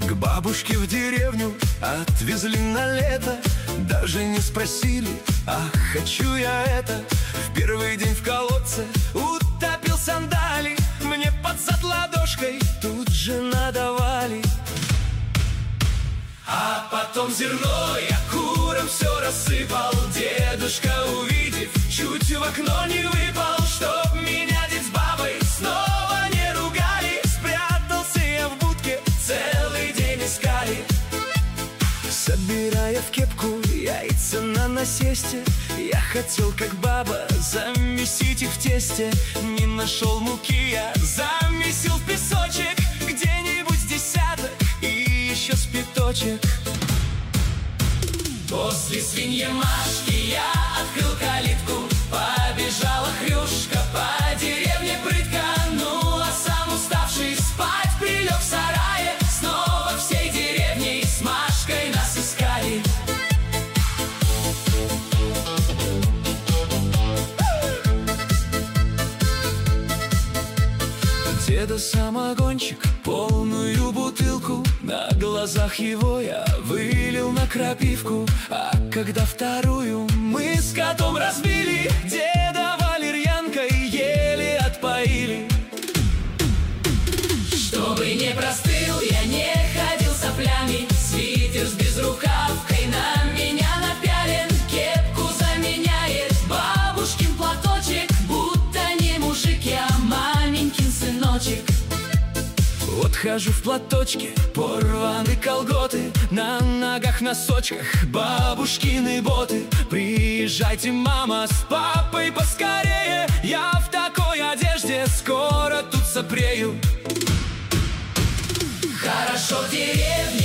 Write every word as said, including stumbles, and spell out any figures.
К бабушке в деревню отвезли на лето. Даже не спросили, ах, хочу я это. В первый день в колодце утопил сандали. Мне под зад ладошкой тут же надавали. А потом зерно я курам все рассыпал. Дедушка, увидев, чуть в окно не выпал. Чтоб меня дед с бабой снова не ругали, спрятался я в будке, целый день искали. Собирая в кепку яйца на насесте, я хотел, как баба, замесить их в тесте. Не нашел муки, я замесил в песочек. Где-нибудь десяток и еще спиточек. После свиньи Машки я открыл калитку. Побежала Хрюшка по деревне прытко. Ну а сам, уставший спать, прилег в сарае. Снова всей деревней с Машкой нас искали. Деда самогончик, полную бутылку. На глазах его я вылил на крапивку. А когда вторую мы с котом разбили, деда валерьянкой еле отпоили. Чтобы не простыл, я не ходил соплями. Свитер с безрукавкой на меня напялен. Кепку заменяет бабушкин платочек. Будто не мужик я, а маменькин сыночек. Вот хожу в платочке, порваны колготы, на ногах носочках бабушкины боты. Приезжайте, мама, с папой поскорее. Я в такой одежде скоро тут сопрею. Хорошо в деревне